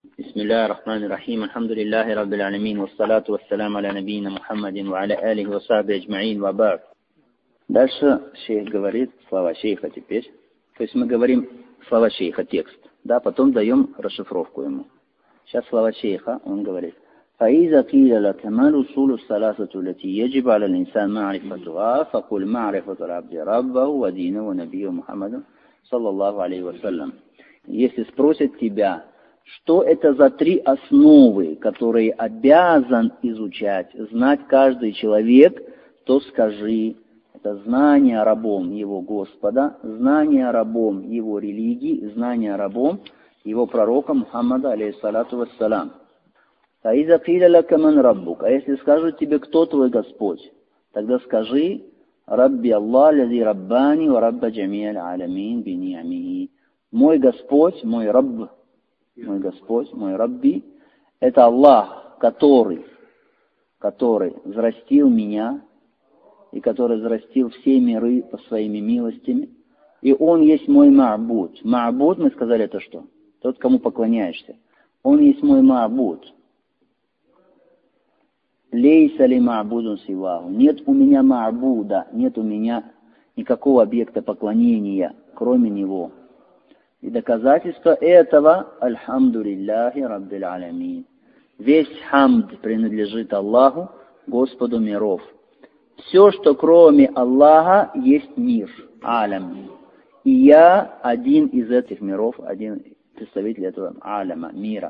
Бисмиллахи рахмани рахим. Алхамдулиллахи раббил алямин. Вассалату вассаляму аля набийна Мухаммадин ва аля алихи ва сахби аджмаин ва ба'д. Дальше шейх говорит слова шейха теперь. То есть мы говорим слова шейха, текст. Да, потом даем расшифровку ему. Сейчас слова шейха, он говорит. فإذا قيل لك ما الأصول الثلاثة التي يجب على الإنسان معرفتها فقل معرفة العبد ربه ودينه ونبيه محمد صلى الله عليه وسلم. Если спросят тебя, что это за три основы, которые обязан изучать, знать каждый человек, то скажи, это знание рабом его Господа, знание рабом его религии, знание рабом его пророка Мухаммада, алейхиссалату вассалам. А если скажут тебе, кто твой Господь, тогда скажи, Рабби Аллах, лади Раббани, ва Рабба джами'аль алямин бини'амихи. Мой Господь, мой Рабб, мой Господь, мой Рабби, это Аллах, который взрастил меня, и который взрастил все миры по своими милостями, и Он есть мой Ма'буд. Ма'буд, мы сказали, это что? Тот, кому поклоняешься. Он есть мой Ма'буд. Лейса ли ма'будун сиваху. Нет у меня ма'буда, нет у меня никакого объекта поклонения, кроме него. И доказательство этого, альхамдулиллахи раббил алямин. Весь хамд принадлежит Аллаху, Господу миров. Все, что кроме Аллаха, есть мир, алям. И я один из этих миров, один представитель этого аляма, мира.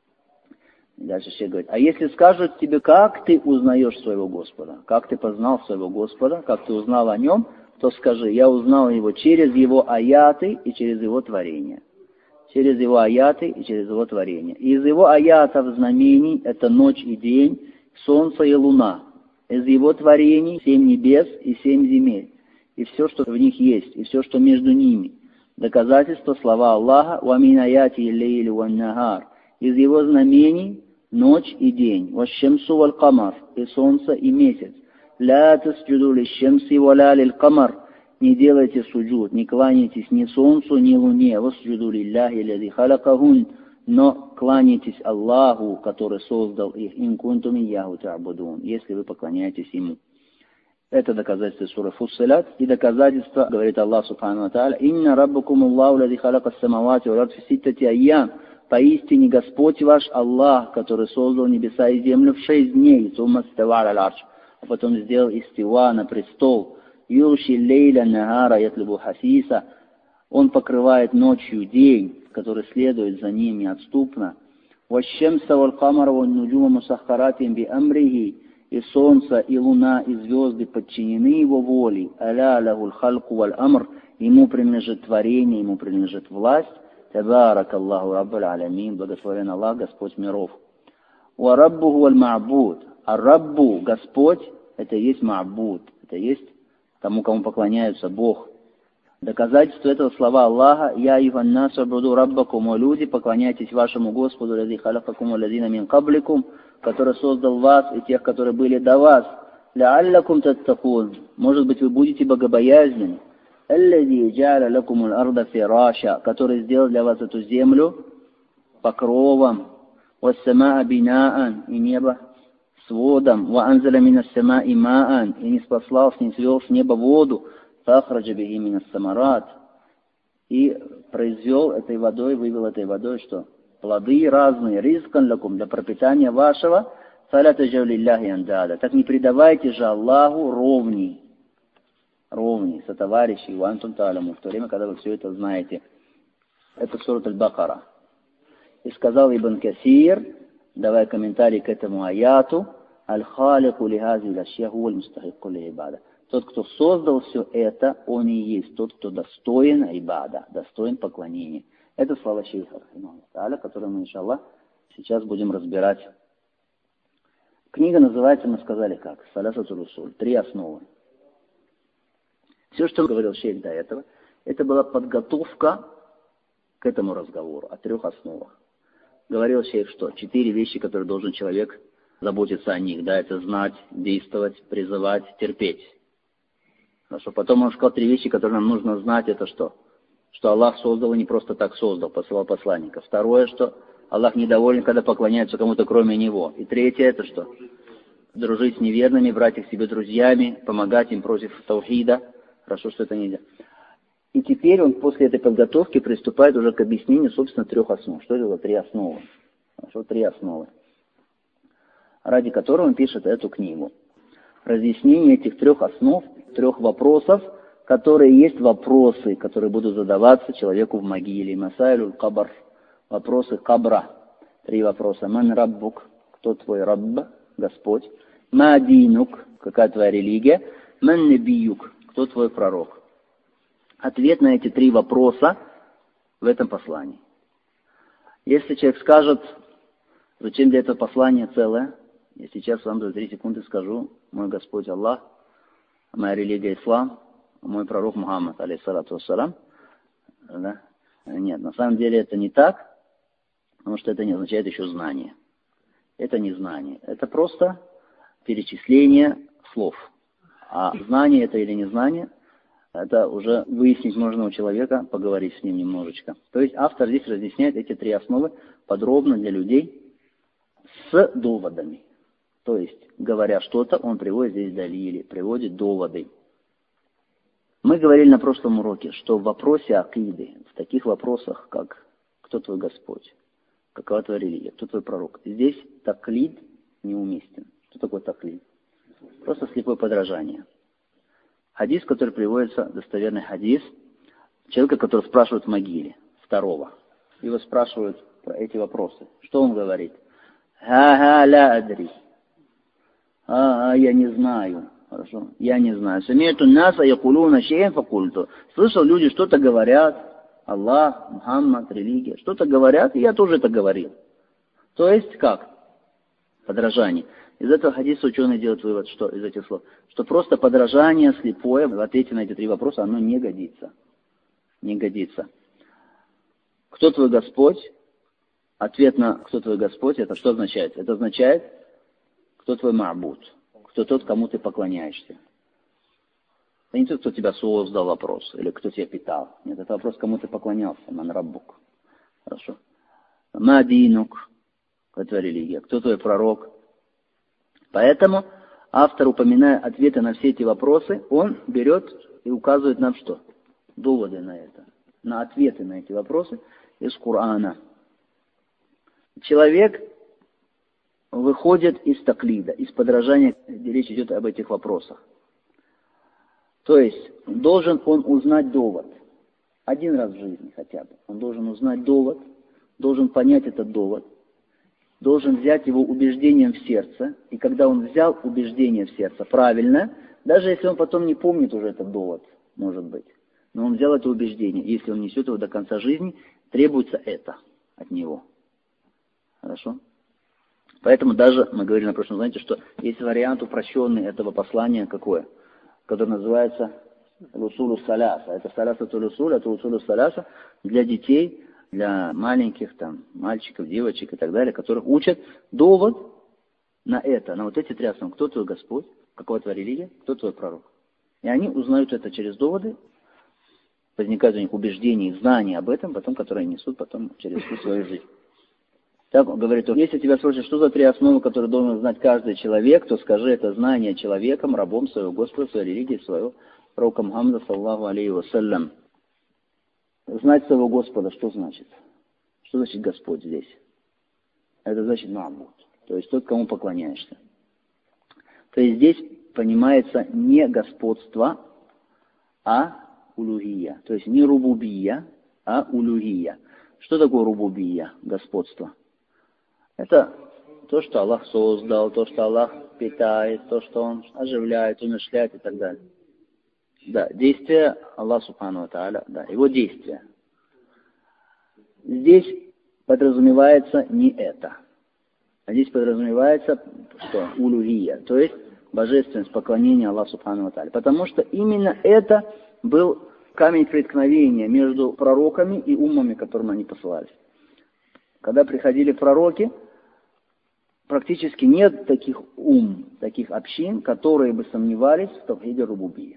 Дальше шейх говорит, а если скажут тебе, как ты узнаешь своего Господа, как ты познал своего Господа, как ты узнал о нем, то скажи, я узнал его через его аяты и через его творение. Через его аяты и через его творение. Из его аятов знамений это ночь и день, солнце и луна. Из его творений 7 небес и 7 земель. И все, что в них есть, и все, что между ними. Доказательство слова Аллаха, «Ва мин аяти лейлю ван нагар». Из его знамений ночь и день, «Ващемсу валь камар», и солнце и месяц. «Ля тасджуду лишшемси валя лиль камар». Не делайте суджуд, не кланяйтесь ни солнцу, ни луне. «Васджуду лилляхи лади халакахун». Но кланяйтесь Аллаху, который создал их, «Ин кунтум ияху та'будун», если вы поклоняетесь Ему. Это доказательство суры Фуссилят. И доказательство, говорит Аллах Субхану ва Тааля, «Инна раббакум Аллаху лади халака ас-самавати валь ард фи ситтати айям». Поистине Господь ваш Аллах, который создал небеса и землю в 6 дней, а потом сделал истива на престол. Юрши лейля нагара ятлибу хасиса. Он покрывает ночью день, который следует за ним неотступно. Ващемса валь камара валь нуджума мусаххаратин би амрихи. И солнце, и луна, и звезды подчинены его воле. Аля лахул халку валь амр. Ему принадлежит творение, ему принадлежит власть. Табарак Аллаху раббул алямин, благословен Аллах, Господь миров. Ва раббуху валь ма'буд. А раббу, Господь, это есть ма'буд, это есть тому, кому поклоняются Бог. Доказательство этого слова Аллаха, «Я иваннасу абуду раббакум», о люди, поклоняйтесь вашему Господу, «Лади халакакум ладина мин кабликум», который создал вас и тех, которые были до вас, «Ля'аллакум таттакун», может быть, вы будете богобоязненны, «Аллади джа'аля лакумул арда фираша», который сделал для вас эту землю покровом, «Вассамаа бинаан», и небо сводом, «Ва анзаля минас самаи маан», и не спаслал, не свел с неба воду, «Фахраджа бихи минас самарат», и произвел этой водой, вывел этой водой, что? Плоды разные, ризкан лакум, для пропитания вашего, «Фаля таджау лилляхи андада». Так не предавайте же Аллаху ровней, сотоварищей, вантум та'алямун, в то время, когда вы все это знаете. Это сурат Аль-Бакара. И сказал Ибн Касир, давая комментарий к этому аяту, «Аль-халику лихази лашья хуа аль-мустахикку ли-ибада». Тот, кто создал все это, он и есть тот, кто достоин ибада, достоин поклонения. Это слова шейха, которые мы, иншаллах, сейчас будем разбирать. Книга называется, мы сказали как? Салясатуль усуль. 3 основы. Все, что говорил шейх до этого, это была подготовка к этому разговору о 3 основах. Говорил шейх, что 4 вещи, которые должен человек заботиться о них, да, это знать, действовать, призывать, терпеть. Хорошо, потом он сказал 3 вещи, которые нам нужно знать, это что? Что Аллах создал и не просто так создал, посылал посланника. Второе, что Аллах недоволен, когда поклоняются кому-то кроме Него. И третье это что? Дружить с неверными, брать их себе друзьями, помогать им против таухида. Хорошо, что это нельзя. И теперь он после этой подготовки приступает уже к объяснению, собственно, 3 основ. Что это за 3 основы? Хорошо, 3 основы, ради которого он пишет эту книгу. Разъяснение этих 3 основ, 3 вопросов, которые есть вопросы, которые будут задаваться человеку в могиле. Масайлюль кабр. Вопросы кабра. 3 вопроса. Ман раббук. Кто твой рабб? Господь. Ма динук. Какая твоя религия? Ман набиюк. Кто твой пророк? Ответ на эти 3 вопроса в этом послании. Если человек скажет, зачем для этого послания целое, я сейчас вам за 3 секунды скажу, мой Господь Аллах, моя религия ислам, мой пророк Мухаммад, алейхиссалату вассалам. Да? Нет, на самом деле это не так, потому что это не означает еще знание. Это не знание, это просто перечисление слов. А знание это или не знание, это уже выяснить можно у человека, поговорить с ним немножечко. То есть автор здесь разъясняет эти 3 основы подробно для людей с доводами. То есть, говоря что-то, он приводит здесь далили, приводит доводы. Мы говорили на прошлом уроке, что в вопросе акиды, в таких вопросах, как «Кто твой Господь?», «Какова твоя религия?», «Кто твой пророк?», здесь таклид неуместен. Что такое таклид? Просто слепое подражание. Хадис, который приводится, достоверный хадис, человека, который спрашивает в могиле, 2-го. Его спрашивают про эти вопросы. Что он говорит? «Ха-ха ля адри». Я не знаю. Хорошо, я не знаю. Сами'ту наса якулуна шей'ан факульту. Слышал, люди что-то говорят. Аллах, Мухаммад, религия. Что-то говорят, и я тоже это говорил. То есть как? Подражание. Из этого хадиса ученые делают вывод, что из этих слов, что просто подражание слепое в ответе на эти 3 вопроса, оно не годится. Не годится. Кто твой Господь? Ответ на «Кто твой Господь?» это что означает? Это означает «Кто твой ма'буд?» Кто тот, кому ты поклоняешься. Это не тот, кто тебя создал, вопрос, или кто тебя питал. Нет, это вопрос, кому ты поклонялся. Ман раббук. Хорошо. Ма динук. Какая твоя религия? Кто твой пророк? Поэтому автор, упоминая ответы на все эти вопросы, он берет и указывает нам что? Доводы на это. На ответы на эти вопросы из Корана. Человек выходит из таклида, из подражания, где речь идет об этих вопросах. То есть, должен он узнать довод. 1 раз в жизни хотя бы. Он должен узнать довод, должен понять этот довод, должен взять его убеждением в сердце. И когда он взял убеждение в сердце правильно, даже если он потом не помнит уже этот довод, может быть, но он взял это убеждение, если он несет его до конца жизни, требуется это от него. Хорошо? Поэтому даже, мы говорили на прошлом занятии, что есть вариант упрощенный этого послания какое? Который называется лусулу саляса. Это саляса тулусуль, это лусулу саляса для детей, для маленьких там, мальчиков, девочек и так далее, которых учат довод на это, на вот эти 3 основы. Кто твой Господь? Какова твоя религия? Кто твой пророк? И они узнают это через доводы, возникают у них убеждения и знания об этом, потом, которые несут потом через всю свою жизнь. Так он говорит, если тебя спросят, что за 3 основы, которые должен знать каждый человек, то скажи это знание человеком, рабом своего Господа, своей религии, своего пророка Мухаммада, саллаху алейхи вассалям. Знать своего Господа, что значит? Что значит Господь здесь? Это значит ма'буд, то есть тот, кому поклоняешься. То есть здесь понимается не господство, а улухия. То есть не рубубия, а улухия. Что такое рубубия, господство? Это то, что Аллах создал, то, что Аллах питает, то, что Он оживляет, умерщвляет и так далее. Да, действие Аллаха Субхану ва Тааля, да, Его действия. Здесь подразумевается не это. А здесь подразумевается, что улухия, то есть божественность, поклонение Аллаху Субхану ва Тааля. Потому что именно это был камень преткновения между пророками и уммами, которым они посылались. Когда приходили пророки, практически нет таких таких общин, которые бы сомневались в тавхиде рубубия.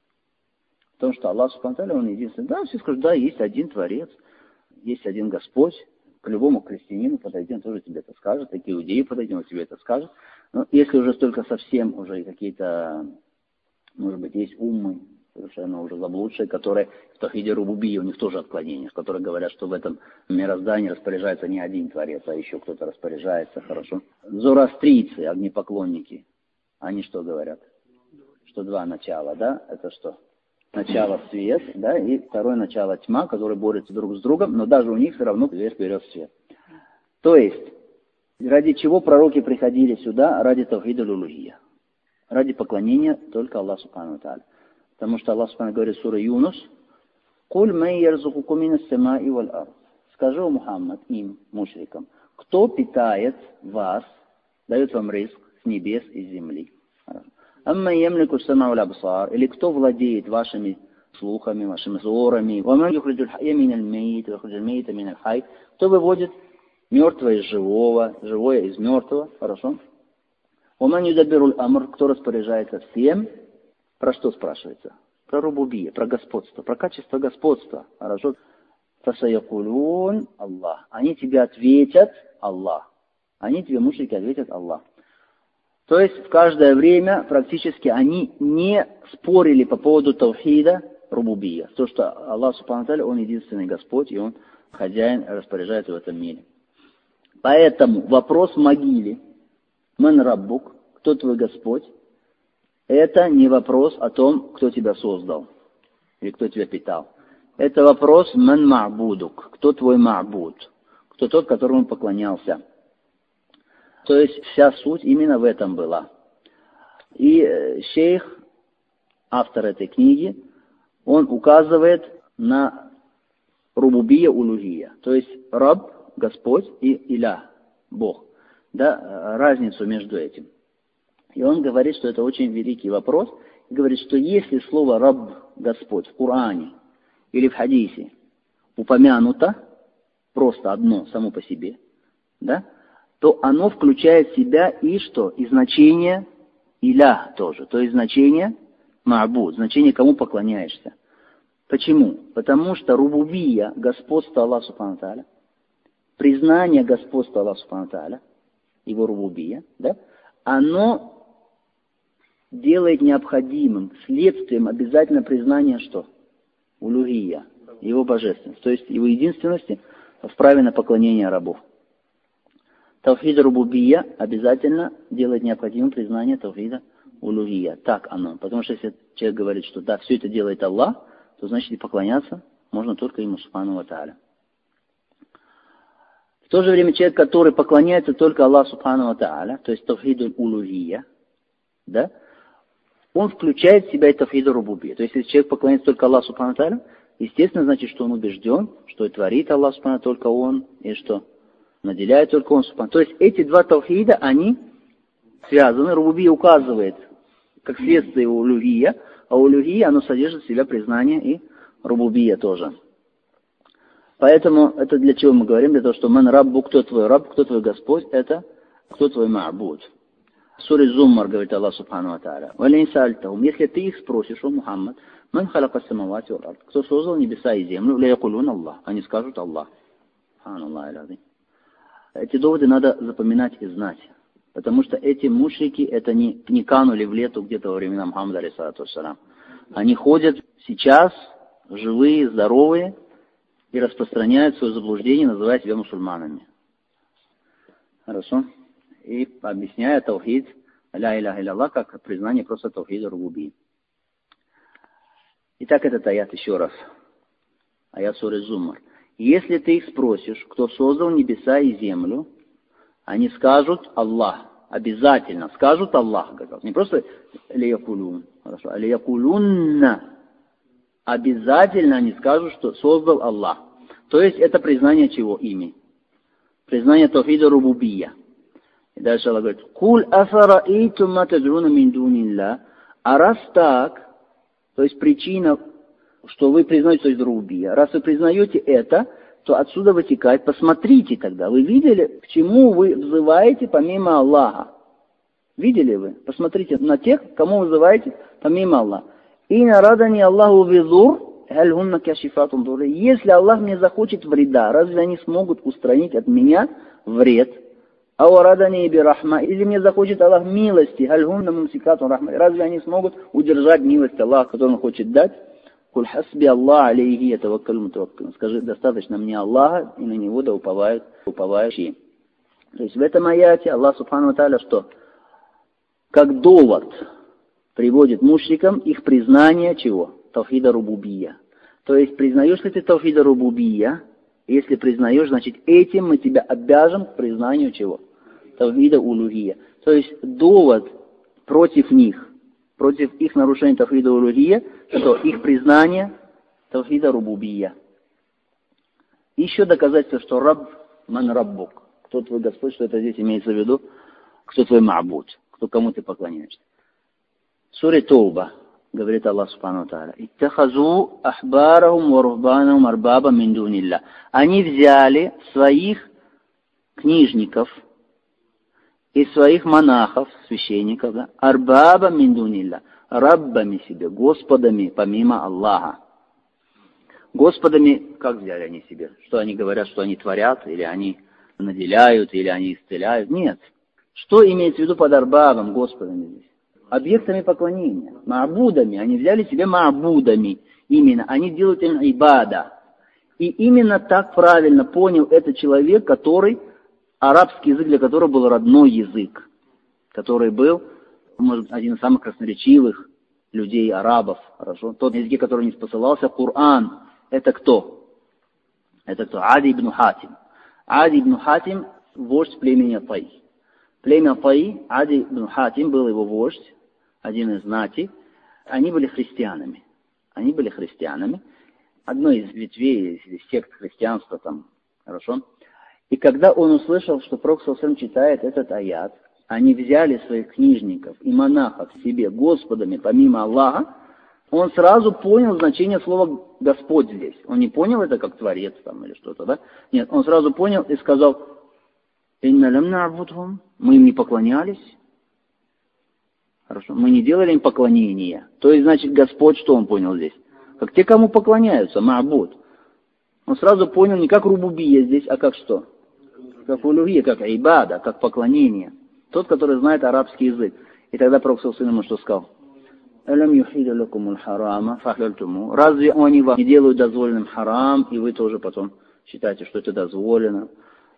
В том, что Аллах Субхану ва Тааля, Он единственный. Да, все скажут, да, есть один Творец, есть один Господь, к любому крестьянину подойди, он тоже тебе это скажет, к иудею подойди, он тебе это скажет. Но если уже столько совсем уже какие-то, может быть, есть уммы, совершенно уже заблудшие, которые в Тавхиде Рубубия, у них тоже отклонения, которые говорят, что в этом мироздании распоряжается не один Творец, а еще кто-то распоряжается, хорошо. Зороастрийцы, огнепоклонники, они что говорят? Что два начала, да? Это что? Начало свет, да, и второе начало тьма, которые борются друг с другом, но даже у них все равно вверх берет свет. То есть, ради чего пророки приходили сюда? Ради Тавхида Улухия. Ради поклонения только Аллаху Субхану ва Тааля. Потому что Аллах Субхану говорит в суре Юнус: «Куль мэй ярзукукум минас самаи валь ард». Скажи, о Мухаммад, им, мушрикам, кто питает вас, дает вам ризк с небес и с земли. Амма ямлику самау валь абсар, или кто владеет вашими слухами, вашими взорами. Ваман юхриджуль хайя миналь мейт, юхриджуль мейта миналь хай. Кто выводит мертвое из живого, живое из мертвого, хорошо? Ваман юдаббируль амр, кто распоряжается всем. Про что спрашивается? Про рубубия, про господство, про качество господства. Хорошо? Фасаякулун Аллах. Они тебе ответят Аллах. Они тебе, мушрики, ответят Аллах. То есть в каждое время практически они не спорили по поводу тавхида рубубия. То, что Аллах Субхану ва Тааля, Он единственный Господь, и Он хозяин, распоряжается в этом мире. Поэтому вопрос в могиле: Ман Раббук, кто твой Господь? Это не вопрос о том, кто тебя создал или кто тебя питал. Это вопрос «Ман ма'будук», кто твой ма'буд, кто тот, которому поклонялся. То есть вся суть именно в этом была. И шейх, автор этой книги, он указывает на рубубия улухия. То есть раб, Господь, и иля, Бог. Да, разницу между этим. И он говорит, что это очень великий вопрос. И говорит, что если слово «раб», Господь, в Коране или в хадисе упомянуто, просто одно само по себе, да, то оно включает в себя и что? И значение «иля» тоже. То есть значение «ма'буд», значение «кому поклоняешься». Почему? Потому что рубубия, господство Аллаха Субхану ва Тааля, признание господства Аллаха Субхану ва Тааля, его рубубия, да, оно делает необходимым, следствием обязательно признание что? Улухия, его божественности, то есть его единственности в праве на поклонение рабов. Тавхид рубубия обязательно делает необходимым признание тавхида улухия. Так оно. Потому что если человек говорит, что да, все это делает Аллах, то значит и поклоняться можно только ему Субхану ва Тааля. В то же время человек, который поклоняется только Аллаху Субхану ва Тааля, то есть тавхиду улухия, да, он включает в себя и тавхид рубубия. То есть, если человек поклоняется только Аллаху Субхану ва Тааля, естественно, значит, что он убежден, что и творит Аллах Субхану только Он, и что наделяет только Он Субхану. То есть, эти два тавхида, они связаны. Рубубия указывает, как следствие улухия, а улухия, оно содержит в себя признание и рубубия тоже. Поэтому, это для чего мы говорим? Для того, что ман раббу, кто твой раб, кто твой Господь, это кто твой ма'буд. В суре Зуммар говорит Аллах Субхану ва Тааля: если ты их спросишь, о Мухаммад, ман халяка самавати вал ард, кто создал небеса и землю, ля якулун Аллах, они скажут Аллах. Эти доводы надо запоминать и знать, потому что эти мушрики, это не канули в лету где-то во времена Мухаммада, алейхиссалату вассалям. Они ходят сейчас, живые, здоровые, и распространяют свое заблуждение, называя себя мусульманами. Хорошо? И объясняя тавхид ля иляха илля как признание просто тавхида рубубии. Итак, этот аят еще раз. Аят суры Зуммар. Если ты их спросишь, кто создал небеса и землю, они скажут Аллах. Обязательно скажут Аллах. Не просто лиякулун, хорошо, а лиякулунна. Обязательно они скажут, что создал Аллах. То есть это признание чего ими? Признание тавхида рубубия. И дальше Аллах говорит: «Куль афараитум ма тад'уна мин дунилля». А раз так, то есть причина, что вы признаете тавхид рубубия, раз вы признаете это, то отсюда вытекает: посмотрите тогда, вы видели, к чему вы взываете помимо Аллаха? Видели вы? Посмотрите на тех, кому вы взываете помимо Аллаха. И нарадани Аллаху визур, Если Аллах мне захочет вреда, разве они смогут устранить от меня вред? Или мне захочет Аллах милости, разве они смогут удержать милость Аллаха, которую Он хочет дать? Скажи, достаточно мне Аллаха, и на Него да уповают уповающие. То есть в этом аяте Аллах Субхану ва Тааля что? Как довод приводит мушрикам их признание чего? Тавхида рубубия. То есть признаешь ли ты тавхида рубубия? Если признаешь, значит этим мы тебя обяжем к признанию чего? Тавхида улухия. То есть довод против них, против их нарушения тавхида улухия, что их признание тавхида рубубия. Еще доказательство, что раб ман раббук. Кто твой Господь, что это здесь имеется в виду? Кто твой ма'буд? Кто кому ты поклоняешься? В суре Тауба говорит Аллах Субхану ва Тааля: «Иттахазу ахбарахум ва рухбанахум арбаба мин дунилля». Они взяли своих книжников и своих монахов, священников, да, арбаба мин дунилля, раббами себе, господами помимо Аллаха. Господами, как взяли они себе? Что они говорят, что они творят, или они наделяют, или они исцеляют? Нет. Что имеется в виду под арбабом, господами здесь? Объектами поклонения, ма'будами. Они взяли себе ма'будами. Именно, они делают им ибада. И именно так правильно понял этот человек, который, арабский язык для которого был родной язык, который был, может, один из самых красноречивых людей, арабов. Хорошо? Тот язык, который не спосылался, Коран. Это кто? Это кто? Ади ибн Хатим. Ади ибн Хатим – вождь племени Тай. Племя Тай, Ади ибн Хатим был его вождь, один из знати. Они были христианами. Они были христианами. Одной из ветвей, из сект христианства там. Хорошо? И когда он услышал, что Пророк саллаллаху алейхи ва саллям читает этот аят, они взяли своих книжников и монахов себе господами помимо Аллаха, он сразу понял значение слова «Господь» здесь. Он не понял это как Творец там или что-то, да? Нет, он сразу понял и сказал: «Инна лям на'будхум», мы им не поклонялись. Хорошо, мы не делали им поклонения. То есть, значит, Господь, что он понял здесь? Как те, кому поклоняются, ма'буд. Он сразу понял не как рубубия здесь, а как что? Как улухия, как ибада, как поклонение. Тот, который знает арабский язык. И тогда Пророк саллаллаху алейхи ва саллям что сказал? Разве они вам не делают дозволенным харам, и вы тоже потом считаете, что это дозволено?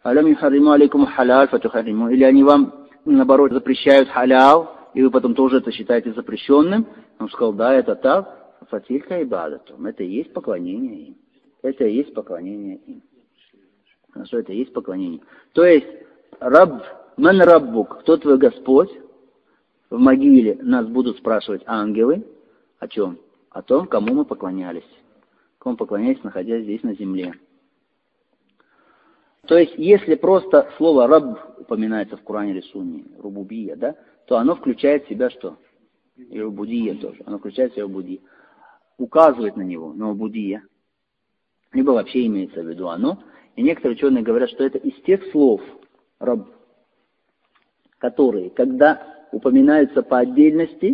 Или они вам, наоборот, запрещают халял, и вы потом тоже это считаете запрещенным? Он сказал: да, это так. Фатилька ибадатум. Это и есть поклонение им. Это и есть поклонение им. Хорошо, это и есть поклонение. То есть, раб, ман раббук, кто твой Господь? В могиле нас будут спрашивать ангелы о чем? О том, кому мы поклонялись. Кому поклонялись, находясь здесь на земле. То есть, если просто слово «раб» упоминается в Коране или Сунне, рубубия, да, то оно включает в себя что? И рубудия тоже. Оно включает в себя рубудия. Указывает на него, на рубудия. Либо вообще имеется в виду оно. И некоторые ученые говорят, что это из тех слов «раб», которые, когда упоминаются по отдельности,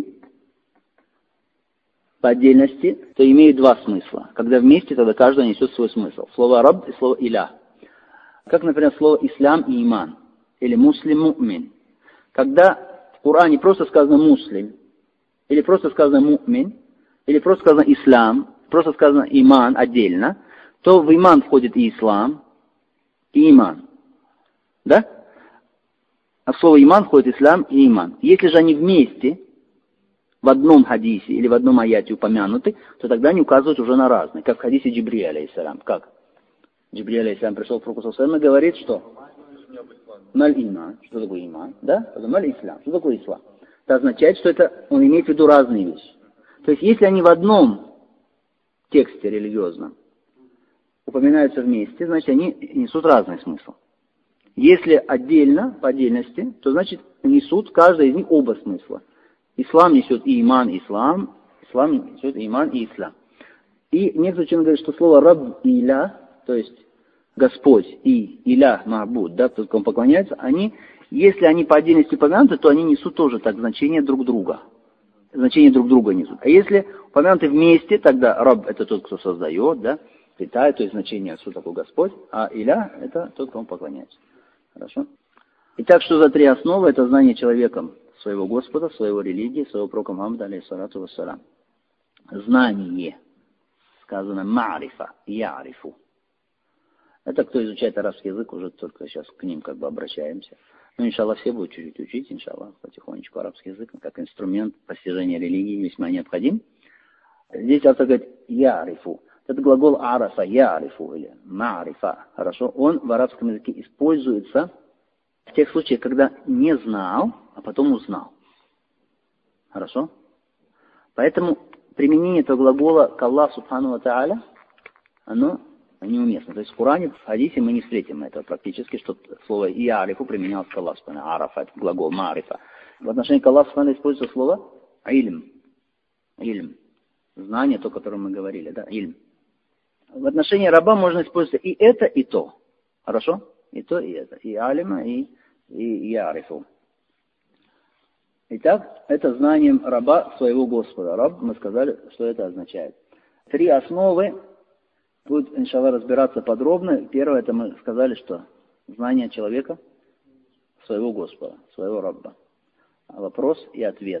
то имеют два смысла. Когда вместе, тогда каждый несет свой смысл. Слово «раб» и слово «иля». Как, например, слово «ислам» и «иман». Или «муслим», «му'мин». Когда в Коране просто сказано «муслим», или просто сказано «му'мин», или просто сказано «ислам», просто сказано «иман» отдельно, то в «иман» входит и «ислам», и «иман». Да? А в слово «иман» входит «ислам» и «иман». Если же они вместе, в одном хадисе или в одном аяте упомянуты, то тогда они указывают уже на разные. Как в хадисе Джибрия, алейхиссалям. Как? Джибрия, алейхиссалям, пришел к Пророку саллаллаху алейхи ва саллям и говорит, что? Маль иман. Что такое иман? Да? Маль ислам. Что такое ислам? Это означает, что это он имеет в виду разные вещи. То есть, если они в одном тексте религиозном упоминаются вместе, значит, они несут разный смысл. Если отдельно, по отдельности, то значит несут каждый из них оба смысла. Ислам несет и иман, и ислам несет и иман, и ислам. И некоторые ученые говорят, что слово раб и иля, то есть Господь и иля, ма'буд, да, кто кому поклоняется, они, если они по отдельности упомянуты, то они несут тоже так значение друг друга. значения друг друга несут. А если упомянуты вместе, тогда раб это тот, кто создает, да, питает, то есть значение, что такое Господь, а иля это тот, кому поклоняется. Хорошо? Итак, что за три основы? Это знание человеком своего Господа, своего религии, своего пророка Мухаммада, алейхиссалату вассалям. Знание. Сказано ма'рифа, я'рифу. Это кто изучает арабский язык, уже только сейчас к ним как бы обращаемся. Ну, иншаллах, все будут чуть-чуть учить, иншаллах, потихонечку арабский язык, как инструмент постижения религии весьма необходим. Здесь автор говорит я'рифу. Это глагол арафа, я'рифу или ма'рифа. Хорошо? Он в арабском языке используется в тех случаях, когда не знал, а потом узнал. Хорошо? Поэтому применение этого глагола к Аллаху субхану ва тааля, оно неуместно. То есть в Коране, в хадисе мы не встретим этого практически, что слово «иарифу» применялось к Аллаху субхану. Арафа, это глагол «марифа». В отношении к Аллаху субхану используется слово «ильм». Ильм. Знание, то, о котором мы говорили, да, ильм. В отношении раба можно использовать и это, и то. Хорошо? И то, и это. И алима, и ярифу. Итак, это знанием раба своего Господа. Раб, мы сказали, что это означает. Три основы будет, иншаллах, разбираться подробно. Первое, это мы сказали, что знание человека своего Господа, своего Рабба. Вопрос и ответ.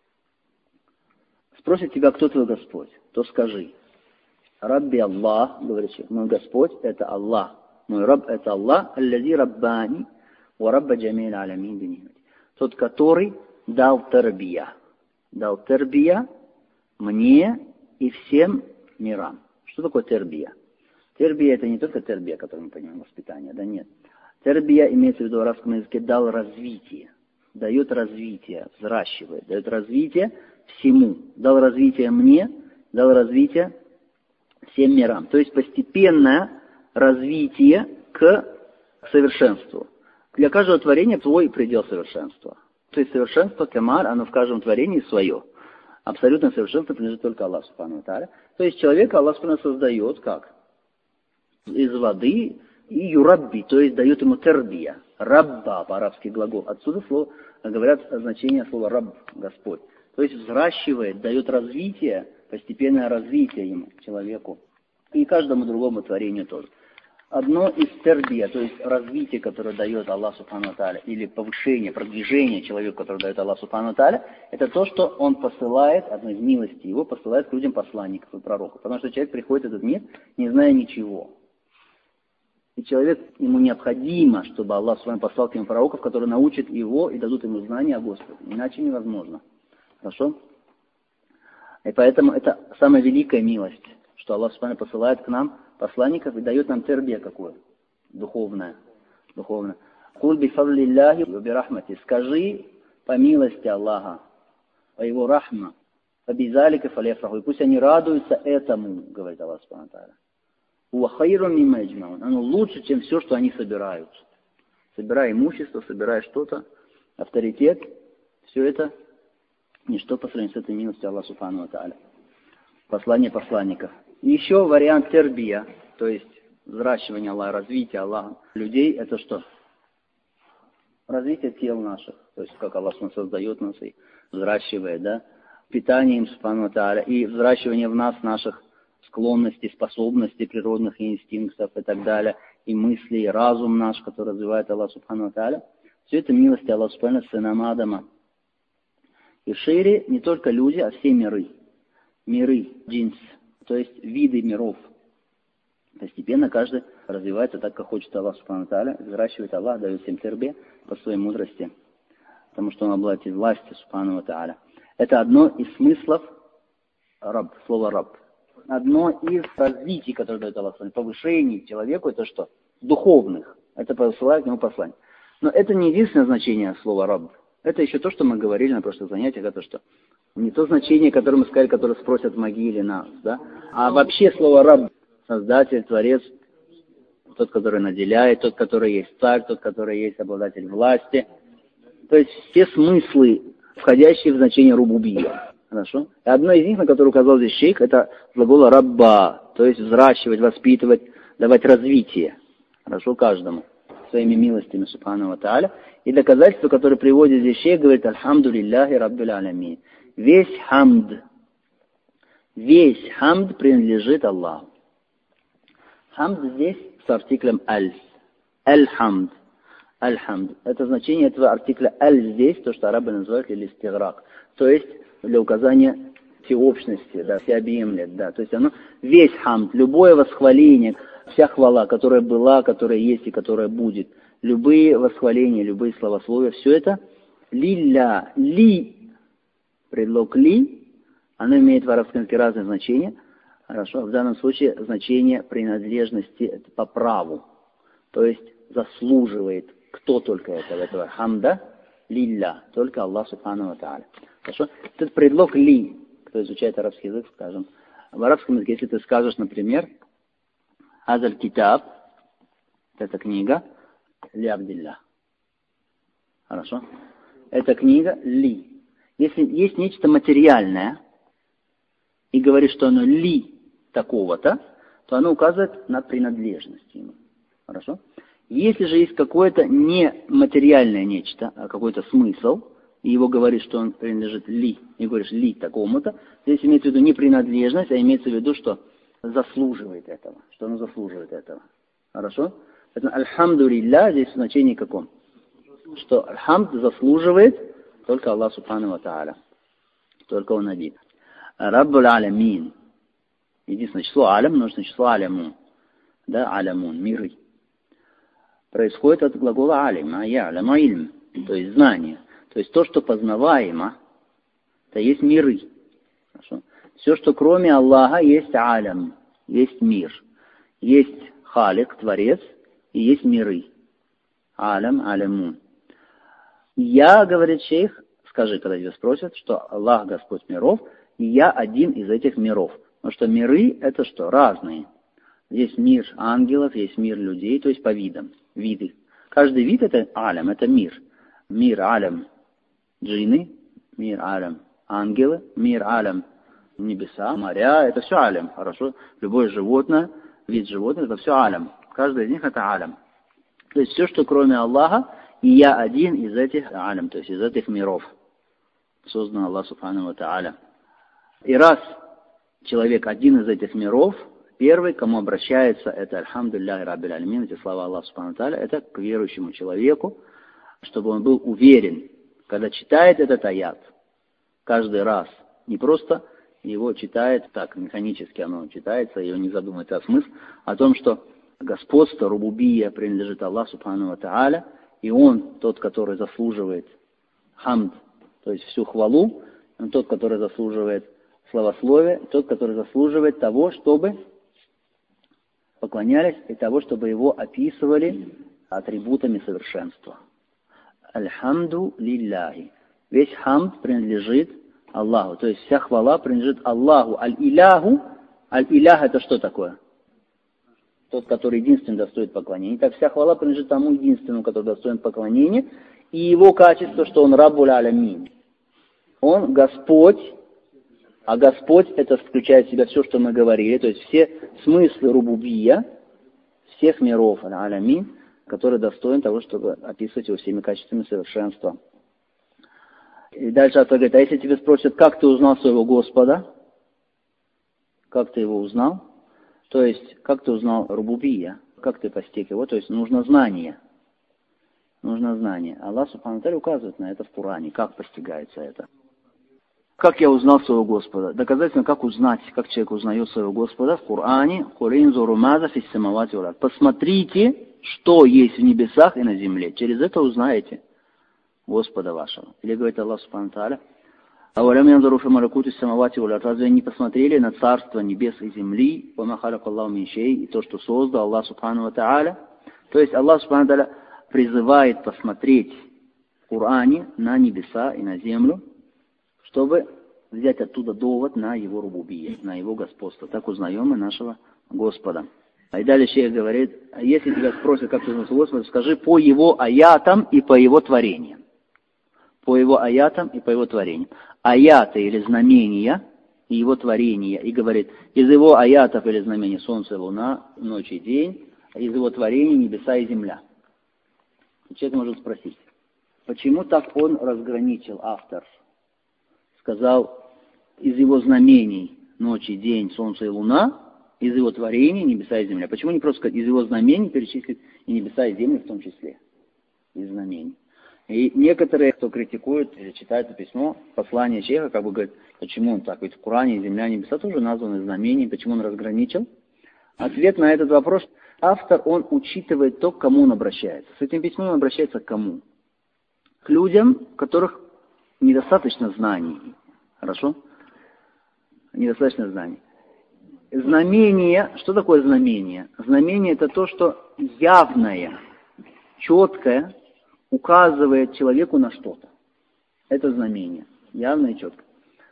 Спросит тебя, кто твой Господь, то скажи. Рабби Аллах, говорит человек, мой Господь это Аллах. Мой Рабб это Аллах, аллази раббани, ва рабба джамиль алямин бинихмати. Тот, который дал тербия. Дал тербия мне и всем мирам. Что такое тербия? Тербия это не только тербия, который мы понимаем, воспитание, да нет. Тербия имеется в виду в арабском языке дал развитие. Дает развитие, взращивает, дает развитие всему. Дал развитие мне, дал развитие всем мирам. То есть постепенное развитие к совершенству. Для каждого творения свой предел совершенства. То есть совершенство, камаль, оно в каждом творении свое. Абсолютное совершенство принадлежит только Аллаху субхану ва тааля. То есть человека Аллах субхану создает как? Из воды и юрабби, то есть дает ему тербия. Рабба, по-арабски глагол. Отсюда слово, говорят значение слова рабб, Господь. То есть взращивает, дает развитие, постепенное развитие ему, человеку. И каждому другому творению тоже. Одно из тербия, то есть развитие, которое дает Аллах субхану ва тааля, или повышение, продвижение человеку, которое дает Аллах субхану ва тааля, это то, что он посылает, одной из милостей его, посылает к людям посланников и пророков. Потому что человек приходит в этот мир, не зная ничего. И человек, ему необходимо, чтобы Аллах субхану послал к нему пророков, которые научат его и дадут ему знания о Господе. Иначе невозможно. Хорошо? И поэтому это самая великая милость, что Аллах субхану посылает к нам посланников и дает нам тербия какое? Духовное. Куль би фадлиллахи ва би рахмати. Скажи по милости Аллаха, по его рахма, по бизалика фалефраху. И пусть они радуются этому, говорит Аллах субхану тааля. Уа хайру мимма яджмаун. Оно лучше, чем все, что они собирают. Собирая имущество, собирая что-то, авторитет, все это ничто по сравнению с этой милостью Аллаха субхану ва тааля. Послание посланников. И еще вариант тербия, то есть взращивание Аллаха, развитие Аллаха людей, это что? Развитие тел наших, то есть как Аллах создает нас и взращивает, да? Питание им, субхану ва тааля, и взращивание в нас наших склонностей, способностей, природных и инстинктов и так далее, и мысли, и разум наш, который развивает Аллах субхану ва тааля. Все это милости Аллаха субхану сынам Адама. И шире не только люди, а все миры. Миры, джинс, то есть виды миров. Постепенно каждый развивается так, как хочет Аллах субхану ва тааля, взращивает Аллах, дает всем тербе по своей мудрости, потому что он обладает властью субхану ва тааля. Это одно из смыслов раб, слова раб. Одно из развитий, которое дает Аллах, повышений человеку, это что? Духовных. Это посылает к нему послание. Но это не единственное значение слова раб. Это еще то, что мы говорили на прошлых занятиях, это что? Не то значение, которое мы сказали, которое спросят в могиле нас, да? А вообще слово раб, создатель, творец, тот, который наделяет, тот, который есть царь, тот, который есть обладатель власти. То есть все смыслы, входящие в значение рубубия. Хорошо? И одно из них, на которое указал здесь шейх, это глагол рабба, то есть взращивать, воспитывать, давать развитие. Хорошо, каждому. Своими милостями, субхану ва тааля. И доказательство, которое приводит здесь шейх, говорит, альхамду лилляхи раббил алямин. Весь хамд принадлежит Аллаху. Хамд здесь с артиклем аль. Аль-хамд. Аль-хамд. Это значение этого артикля аль здесь, то, что арабы называют листиграк. То есть для указания всеобщности, да, всеобъемлет, да. То есть оно весь хамд, любое восхваление, вся хвала, которая была, которая есть и которая будет, любые восхваления, любые словословия, все это лилля, ли, предлог ли, оно имеет в арабском языке разные значения. Хорошо, в данном случае значение принадлежности по праву, то есть заслуживает, кто только этого хамда, лилля, только Аллах субхану ва тааля. Хорошо, этот предлог ли, кто изучает арабский язык, скажем, в арабском языке, если ты скажешь, например, азаль китаб, это книга, ли абдилля. Хорошо, эта книга ли. Если есть нечто материальное, и говорит, что оно ли такого-то, то оно указывает на принадлежность ему. Хорошо? Если же есть какое-то нематериальное нечто, а какой-то смысл, и его говорит, что он принадлежит ли, и говоришь ли такому-то, здесь имеется в виду не принадлежность, а имеется в виду, что заслуживает этого, что оно заслуживает этого. Хорошо? Поэтому альхамдулилля здесь в значении каком? Что альхамд заслуживает только Аллах субхану ва тааля. Только он один. Раббуль алямин. Единственное число алям, множественное число алямун. Да, алямун, миры. Происходит от глагола алима, ялям, ильм, то есть знание. То есть то, что познаваемо, это есть миры. Хорошо? Все, что кроме Аллаха, есть алям, есть мир. Есть халик, творец, и есть миры. Алям, алямун. Я, говорит шейх, скажи, когда тебя спросят, что Аллах Господь миров, и я один из этих миров. Потому что миры это что? Разные. Есть мир ангелов, есть мир людей, то есть по видам, виды. Каждый вид это алям, это мир. Мир алям джинны, мир алям ангелы, мир алям небеса, моря, это все алям, хорошо. Любое животное, вид животных, это все алям. Каждый из них это алям. То есть все, что кроме Аллаха, и я один из этих алям, то есть из этих миров. Создан Аллах субхану ва тааля. И раз человек один из этих миров, первый, к кому обращается, это альхамдулиллахи раббил алямин, эти слова Аллаха субхану ва тааля, это к верующему человеку, чтобы он был уверен, когда читает этот аят, каждый раз, не просто его читает так, механически оно читается, и он не задумывается о смысле, о том, что господство, рубубия принадлежит Аллаху субхану ва тааля, и он тот, который заслуживает хамд, то есть всю хвалу, он тот, который заслуживает славословие, тот, который заслуживает того, чтобы поклонялись, и того, чтобы его описывали атрибутами совершенства. Альхамду лилляхи. Весь хамд принадлежит Аллаху, то есть вся хвала принадлежит Аллаху. Аль-Иляху, Аль-Илях это что такое? Тот, который единственный достоин поклонения. Так вся хвала принадлежит тому единственному, который достоин поклонения, и его качество, что он Раббуль алямин. Он Господь, а Господь это включает в себя все, что мы говорили, то есть все смыслы рубубия, всех миров, алямин, который достоин того, чтобы описывать его всеми качествами совершенства. И дальше Аллах говорит, а если тебя спросят, как ты узнал своего Господа, как ты его узнал, то есть, как ты узнал рубубия, как ты постиг его, то есть нужно знание. Нужно знание. Аллах субхану ва тааля указывает на это в Коране, как постигается это. Как я узнал своего Господа? Доказательно, как узнать, как человек узнает своего Господа в Коране. Посмотрите, что есть в небесах и на земле. Через это узнаете Господа вашего. Или говорит Аллах субхану ва тааля, разве не посмотрели на царство небес и земли, и то, что создал Аллах субхану ва тааля? То есть Аллах субхану ва тааля призывает посмотреть в Коране на небеса и на землю, чтобы взять оттуда довод на его рубубия, на его господство. Так узнаем мы нашего Господа. И далее шейх говорит, если тебя спросят, как ты узнал Господа, скажи по его аятам и по его творениям. По его аятам и по его творениям. Аяты или знамения и его творения. И говорит, из его аятов или знамений солнце, луна, ночь и день, из его творений небеса и земля. И человек может спросить, почему так он разграничил, автор? сказал, из его знамений ночь и день, солнце и луна, из его творений небеса и земля. Почему не просто сказать, из его знамений перечислить и небеса и земли в том числе? Из знамений. И некоторые, кто критикует или читает это письмо, послание шейха, как бы говорит, почему он так, ведь в Коране земля и небеса тоже названы знамениями, почему он разграничил? Ответ на этот вопрос, автор, он учитывает то, к кому он обращается. С этим письмом он обращается к кому? К людям, у которых недостаточно знаний. Хорошо? Недостаточно знаний. Знамение, что такое знамение? Знамение это то, что явное, четкое, указывает человеку на что-то. Это знамение. Явное и четкое.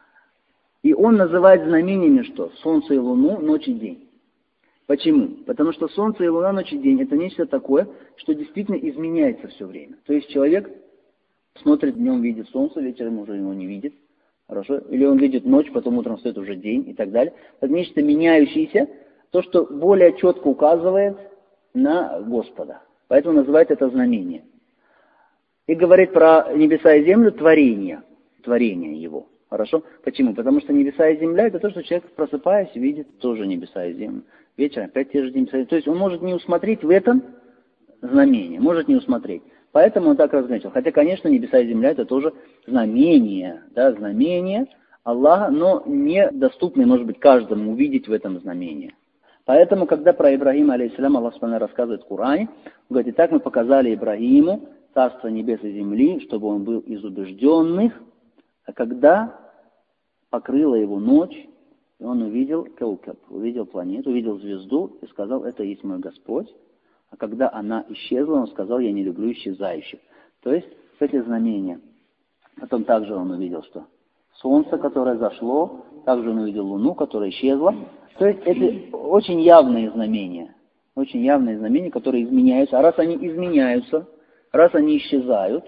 И он называет знамениями что? Солнце и луну, ночь и день. Почему? Потому что солнце и луна, ночь и день это нечто такое, что действительно изменяется все время. То есть человек смотрит днем, видит солнце, вечером уже его не видит. Хорошо? Или он видит ночь, потом утром встает уже день и так далее. Это нечто меняющееся, то, что более четко указывает на Господа. Поэтому называют это знамение. И говорит про небеса и землю творение его. Хорошо? Почему? Потому что небеса и земля это то, что человек, просыпаясь, видит тоже небеса и землю. Вечером опять те же небеса. То есть он может не усмотреть в этом знамение, может не усмотреть. Поэтому он так разграничил. Хотя, конечно, небеса и земля это тоже знамение, да, знамение Аллаха, но недоступное, может быть, каждому увидеть в этом знамение. Поэтому, когда про Ибрагима, алейхиссалям, Аллах рассказывает в Коране, он говорит, итак, мы показали Ибрагиму царство небес и земли, чтобы он был из убежденных, а когда покрыла его ночь, и он увидел каукаб, увидел планету, увидел звезду и сказал, это есть мой Господь. А когда она исчезла, он сказал, я не люблю исчезающих. То есть, эти знамения. Потом также он увидел, что солнце, которое зашло, также он увидел луну, которая исчезла. То есть, это очень явные знамения. Очень явные знамения, которые изменяются. А раз они изменяются, раз они исчезают,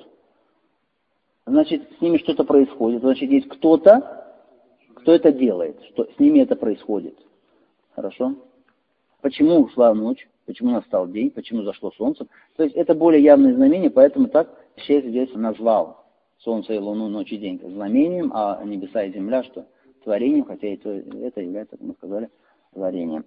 значит, с ними что-то происходит. Значит, есть кто-то, кто это делает, что с ними это происходит. Хорошо? Почему ушла ночь? Почему настал день? Почему зашло солнце? То есть, это более явные знамения, поэтому так шейх здесь назвал солнце и луну, ночь и день знамением, а небеса и земля что? Творением, хотя это является, как мы сказали, творением.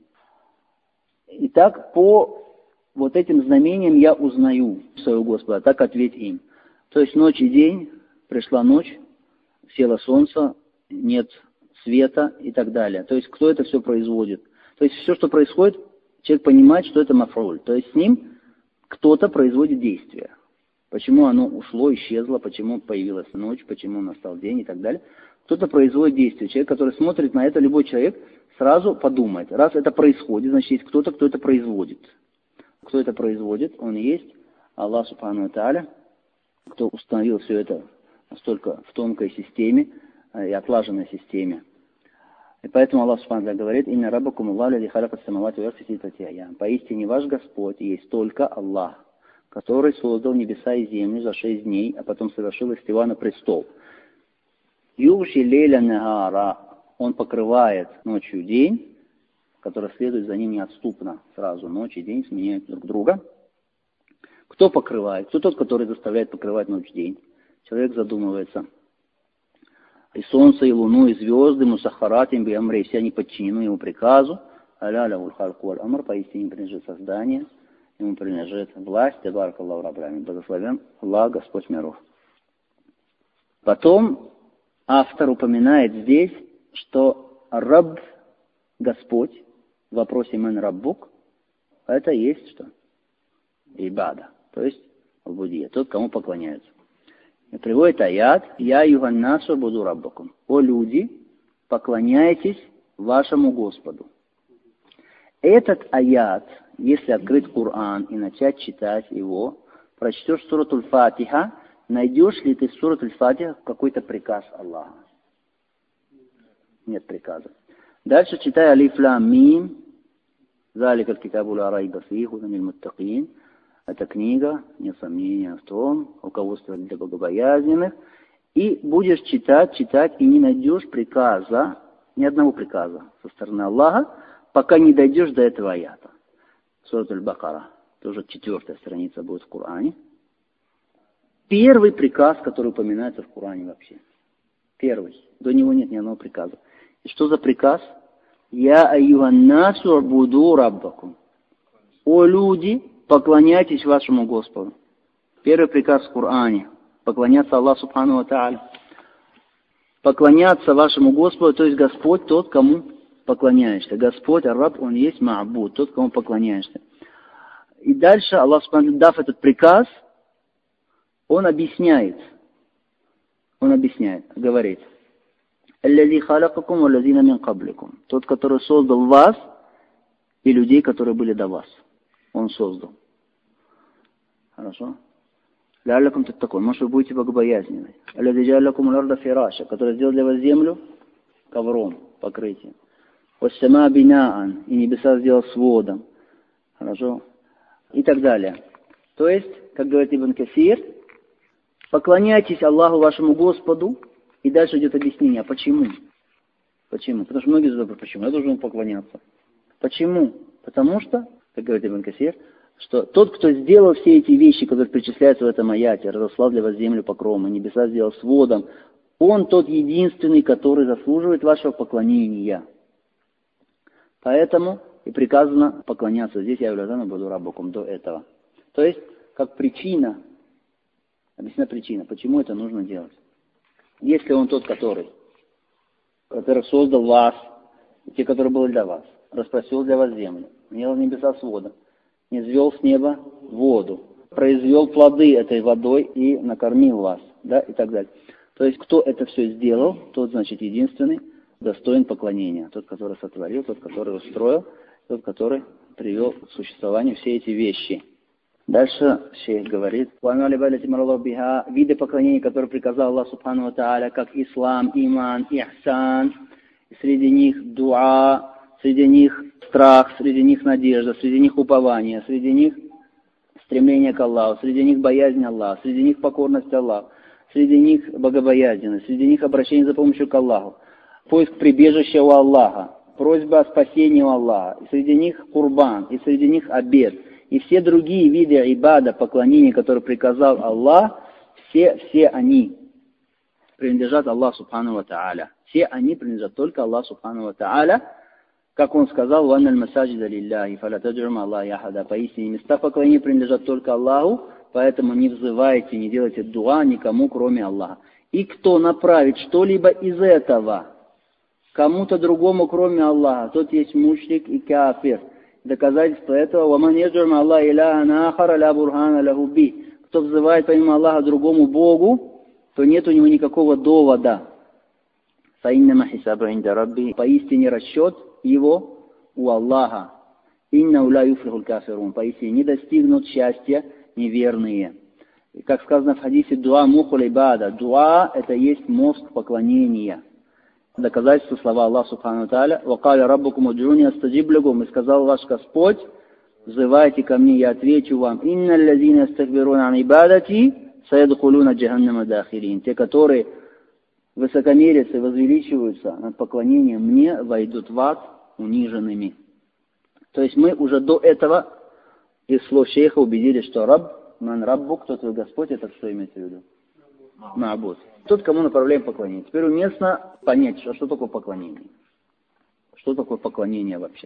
Итак, по вот этим знамениям я узнаю своего Господа, так ответь им. То есть ночь и день, пришла ночь, село солнце, нет света и так далее. То есть кто это все производит? То есть все, что происходит, человек понимает, что это мафруль. То есть с ним кто-то производит действие. Почему оно ушло, исчезло, почему появилась ночь, почему настал день и так далее. Кто-то производит действие. Человек, который смотрит на это, любой человек, сразу подумает. Раз это происходит, значит есть кто-то, кто это производит. Кто это производит? Он и есть Аллах Субхану ва Тааля, кто установил все это настолько в тонкой системе и отлаженной системе. И поэтому Аллах Субхану ва Тааля говорит, «Инна раббакум Аллаху лади халяка ас-самавати ва арда фи ситтати айям». Поистине ваш Господь есть только Аллах, который создал небеса и землю за 6 дней, а потом совершил истива на престол. Югши лейля нагара, он покрывает ночью день, который следует за ним неотступно. Сразу ночь и день сменяют друг друга. Кто покрывает? Кто тот, который заставляет покрывать ночь и день? Человек задумывается. И солнце, и луну, и звезды, мусахаратим, би амре, все они подчинены его приказу. Аля уль халку аль амр, поистине принадлежит создание, ему принадлежит власть, табарак Аллаху раббил аламин. Благословен Аллах, Господь миров. Потом автор упоминает здесь, что Рабб, Господь, в вопросе «Мен Раббук», это есть что? Ибада, то есть албудия, тот, кому поклоняются. И приводит аят «Я юганнасу буду раббакум». «О люди, поклоняйтесь вашему Господу». Этот аят, если открыть Коран и начать читать его, прочтешь сурат Аль-Фатиха, найдешь ли ты в сурат Аль-Фатиха какой-то приказ Аллаха? Нет приказа. Дальше читай «Алиф лам мим», «Залика аль-китабу ла райба фиhi худан лиль-муттакин». Это книга, нет сомнения в том, руководство для богобоязненных. И будешь читать, и не найдешь приказа, ни одного приказа со стороны Аллаха, пока не дойдешь до этого аята. Сурат Аль-Бакара, тоже 4-я страница будет в Коране. Первый приказ, который упоминается в Коране вообще. Первый. До него нет ни одного приказа. И что за приказ? Я аюханнасу абуду раббакум. О люди, поклоняйтесь вашему Господу. Первый приказ в Коране. Поклоняться Аллаху Субхану ва Тааля. Поклоняться вашему Господу, то есть Господь тот, кому поклоняешься. Господь, Раб, Он есть Ма'буд, тот, кому поклоняешься. И дальше Аллах Субхану, дав этот приказ, Он объясняет, говорит, «Аллази халакакум валлазина мин кабликум». Тот, который создал вас и людей, которые были до вас. Он создал. Хорошо? «Ляллакум таттакун». Может, вы будете богобоязненны. «Аллази джаллакум ларда фираша», который сделал для вас землю ковром, покрытием. «Вассама бинаан», и небеса сделал сводом. Хорошо? И так далее. То есть, как говорит Ибн Касир, поклоняйтесь Аллаху вашему Господу, и дальше идет объяснение. Почему? Почему? Потому что многие задают, почему я должен поклоняться. Почему? Потому что, как говорит Ибн Касир, что тот, кто сделал все эти вещи, которые перечисляются в этом аяте, разослал для вас землю покровом, и небеса сделал сводом, он тот единственный, который заслуживает вашего поклонения. Поэтому и приказано поклоняться. Здесь я являюсь буду раббакум до этого. То есть, как причина, объяснена причина, почему это нужно делать. Если он тот, который создал вас, и те, которые были для вас, распростил для вас землю, сделал небеса сводом, не звел с неба воду, произвел плоды этой водой и накормил вас, да, и так далее. То есть, кто это все сделал, тот, значит, единственный, достоин поклонения. Тот, который сотворил, тот, который устроил, тот, который привел к существованию все эти вещи. Дальше шейх говорит, виды поклонения, которые приказал Аллах Субхану ва Тааля, как ислам, иман, ихсан, среди них дуа, среди них страх, среди них надежда, среди них упование, среди них стремление к Аллаху, среди них боязнь Аллаха, среди них покорность Аллаху, среди них богобоязненность, среди них обращение за помощью к Аллаху, поиск прибежища у Аллаха, просьба о спасении у Аллаха, и среди них курбан, и среди них обед, и все другие виды ибада, поклонения, которые приказал Аллах, все они принадлежат Аллаху Субхану ва Тааля. Все они принадлежат только Аллаху Субхану ва Тааля. Как он сказал, «Ванна аль-масаджида лилляхи, фаля таджурум Аллахи ахада». Поистине, места поклонения принадлежат только Аллаху, поэтому не взывайте, не делайте дуа никому, кроме Аллаха. И кто направит что-либо из этого кому-то другому, кроме Аллаха, тот есть мушрик и кафир. Доказательство этого, «Ваман яджурум Аллахи иляхан ахара ля бурхана лаху би». Кто взывает помимо Аллаха другому Богу, то нет у него никакого довода. «Фаиннама хисабу инда рабби». Поистине расчет его у Аллаха. «Иннау ля юфлихул кафирун». Поистине не достигнут счастья неверные. И как сказано в хадисе, дуа мухул ибада. Дуа – это есть мозг поклонения. Доказательство слова Аллаха Субхану Тааля. «Вакаля раббукум уджуни астаджиб лакум». И сказал ваш Господь, взывайте ко мне, я отвечу вам. «Инна аллазина астакбируна ан ибадати саядхулуна джаханнама дахирин». Те, которые высокомерятся и возвеличиваются над поклонением мне, войдут в ад униженными. То есть мы уже до этого из слов шейха убедились, что раб, ман раббук, кто твой Господь, это что имеется в виду? Ма'буд. Тот, кому направляем поклонение. Теперь уместно понять, что такое поклонение. Что такое поклонение вообще?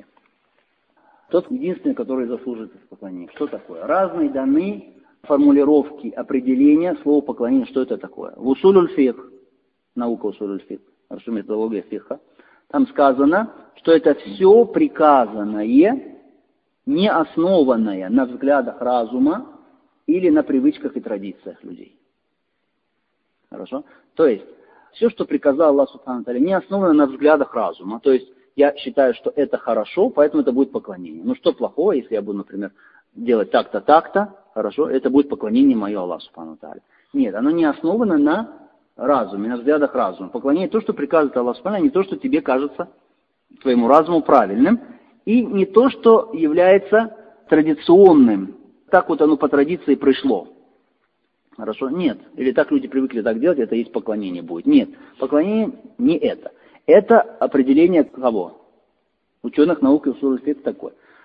Тот единственный, который заслужит поклонения. Что такое? Разные даны формулировки, определения слова поклонения, что это такое. В усулюль фикх, наука усулюль фикх, методология фикха, там сказано, что это все приказанное, не основанное на взглядах разума или на привычках и традициях людей. Хорошо? То есть, все, что приказал Аллах Субхану Тааля, не основано на взглядах разума. То есть, я считаю, что это хорошо, поэтому это будет поклонение. Ну, что плохого, если я буду, например, делать так-то, так-то, хорошо, это будет поклонение мое Аллаху Субхану Тааля. Нет, оно не основано на разуме, на взглядах разума. Поклонение то, что приказывает Аллах Субхану, не то, что тебе кажется твоему разуму правильным, и не то, что является традиционным. Так вот оно по традиции пришло. Хорошо? Нет. Или так люди привыкли так делать, это есть поклонение будет. Нет. Поклонение не это. Это определение кого? Ученых наук и усуль фикх такое.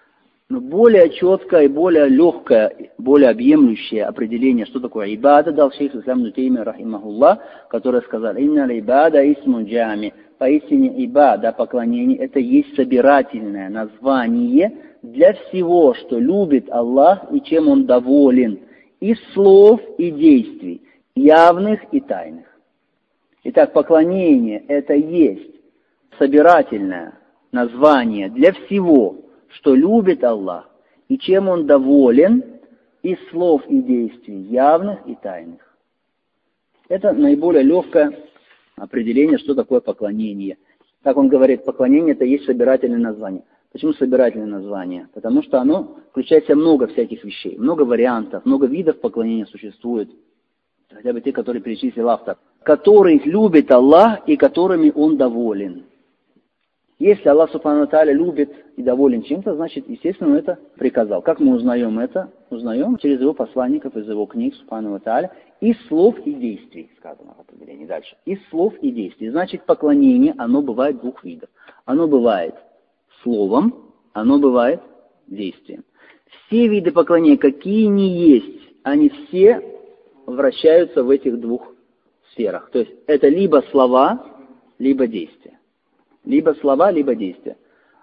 Но более четкое и более легкое, более объемлющее определение, что такое ибада, дал шейх Ислам ибн Теймия, рахимахуллах, который сказал: «Инна ибада исму джами». Поистине ибада, поклонение, это есть собирательное название для всего, что любит Аллах и чем Он доволен, из слов и действий, явных и тайных. Итак, поклонение это есть собирательное название для всего, что любит Аллах и чем Он доволен, из слов и действий, явных и тайных. Это наиболее легкое определение, что такое поклонение. Так он говорит, поклонение это есть собирательное название. Почему собирательное название? Потому что оно включает в себя много всяких вещей, много вариантов, много видов поклонения существует. Хотя бы те, которые перечислил автор. Которых любит Аллах и которыми Он доволен. Если Аллах Субхану ва Тааля любит и доволен чем-то, значит, естественно, Он это приказал. Как мы узнаем это? Узнаем через Его посланников, из Его книг Субхану ва Тааля, из слов и действий, сказано в определении дальше. Из слов и действий. Значит, поклонение, оно бывает двух видов. Оно бывает словом, оно бывает действием. Все виды поклонения, какие ни есть, они все вращаются в этих двух сферах. То есть это либо слова, либо действия. Либо слова, либо действия.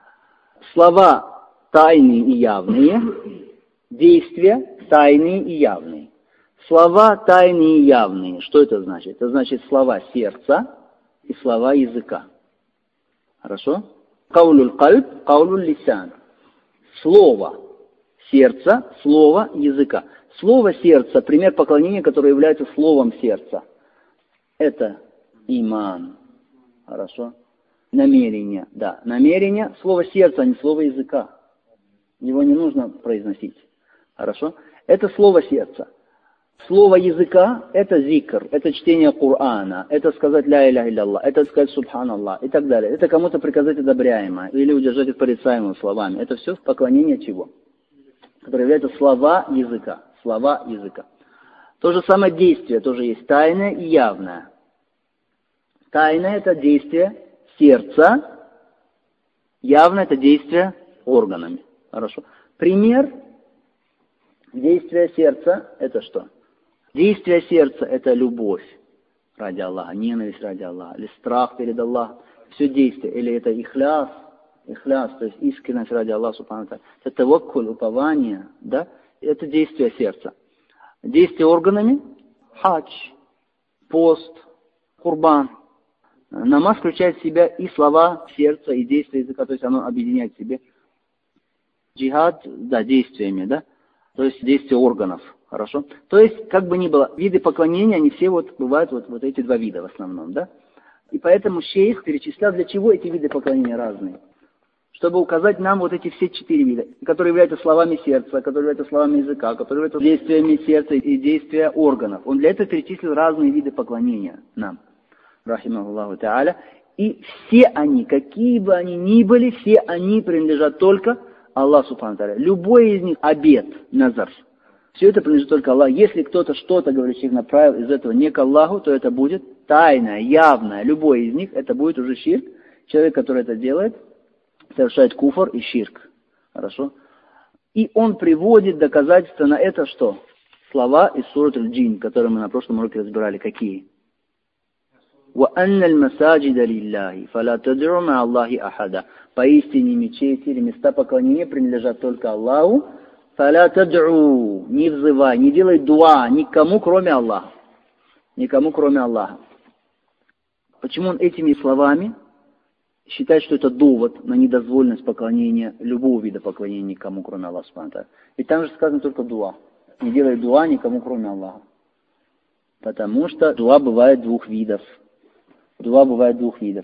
Слова тайные и явные, действия тайные и явные. Слова тайные и явные. Что это значит? Это значит слова сердца и слова языка. Хорошо? Каулюль кальб, каулюль лисан. Слово сердца, слово языка. Слово сердца, пример поклонения, которое является словом сердца. Это иман. Хорошо? Намерение, да. Намерение, слово сердца, а не слово языка. Его не нужно произносить. Хорошо? Это слово сердца. Слово языка – это зикр, это чтение Корана, это сказать ля иляха илля, это сказать субханаллах и так далее. Это кому-то приказать одобряемое или удержать от порицаемого словами. Это все поклонение чего? Которое является слова языка. Слова языка. То же самое действие тоже есть тайное и явное. Тайное – это действие сердца, явное – это действие органами. Хорошо. Пример действия сердца – это что? Действие сердца – это любовь ради Аллаха, ненависть ради Аллаха, или страх перед Аллахом. Все действие. Или это ихляс, то есть искренность ради Аллаха, субхану ва тааля. Это таваккуль, упование, да? Это действие сердца. Действие органами – хадж, пост, курбан. Намаз включает в себя и слова сердца, и действия языка, то есть оно объединяет в себе. Джихад, да, действиями, да? То есть действия органов. Хорошо? То есть, как бы ни было, виды поклонения, они все бывают вот эти два вида в основном, да? И поэтому шейх перечислял, для чего эти виды поклонения разные. Чтобы указать нам вот эти все 4 вида, которые являются словами сердца, которые являются словами языка, которые являются действиями сердца и действия органов. Он для этого перечислил разные виды поклонения нам. Рахимахуллаху тааля. И все они, какие бы они ни были, все они принадлежат только Аллаху субхану тааля. Любой из них обет, назар. Все это принадлежит только Аллаху. Если кто-то что-то, говорит, шейх, направил из этого не к Аллаху, то это будет тайное, явное. Любой из них, это будет уже ширк. Человек, который это делает, совершает куфр и ширк. Хорошо? И он приводит доказательства на это что? Слова из сурат аль-Джин, которые мы на прошлом уроке разбирали. Какие? وَأَنَّ الْمَسَاجِدَ لِلَّهِ فَلَا تَدْعُوا مَعَ اللَّهِ أَحَدًا. Поистине мечети или места поклонения принадлежат только Аллаху. فَلَا تَدْعُوا. Не взывай, не делай дуа никому, кроме Аллаха. Никому, кроме Аллаха. Почему он этими словами считает, что это довод на недозволенность поклонения, любого вида поклонения никому, кроме Аллаха? Ведь там же сказано только дуа. Не делай дуа никому, кроме Аллаха. Потому что дуа бывает двух видов. Дуа бывает двух видов.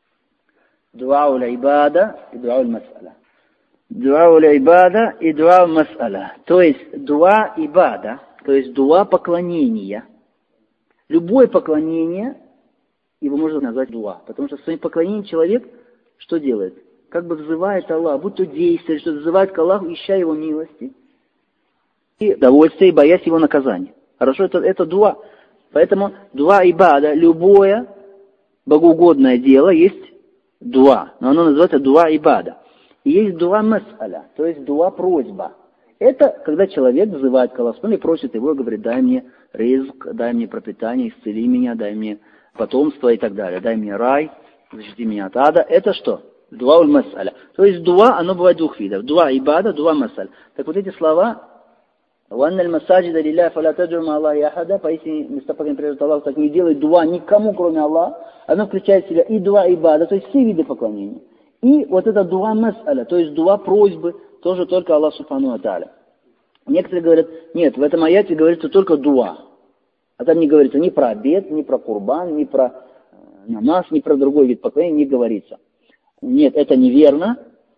Дуа уль-ибада и дуа уль-мас'аля. Дуа уль-ибада и дуа уль-мас'аля. То есть дуа ибада, то есть дуа поклонения. Любое поклонение, его можно назвать дуа. Потому что в своем поклонении человек что делает? Как бы взывает Аллах, будь то действие, что взывает к Аллаху, ища Его милости. И удовольствие, и боясь Его наказания. Хорошо, это дуа. Поэтому дуа ибада, любое богоугодное дело есть дуа. Но оно называется дуа ибада. И есть дуа мас'аля, то есть дуа просьба. Это когда человек взывает к Аллаху и просит его, говорит, дай мне ризк, дай мне пропитание, исцели меня, дай мне потомство и так далее, дай мне рай, защити меня от ада. Это что? Дуа уль-мас'аля. То есть дуа, оно бывает двух видов. Дуа ибада, дуа мас'аль. Так вот эти слова, «Ванна аль-масаджида лилля фаля таджу ма Аллахи ахада», поистине места поклонения принадлежат Аллаху, так не делай дуа никому, кроме Аллаха. Оно включает в себя и дуа ибада, то есть все виды поклонения. И вот это дуа мас'аля, то есть дуа просьбы, тоже только Аллах субхану ва тааля. Некоторые говорят, нет, в этом аяте говорится только дуа. А там не говорится ни про обед, ни про курбан, ни про намаз, ни про другой вид поклонения не говорится. Нет, это неверно.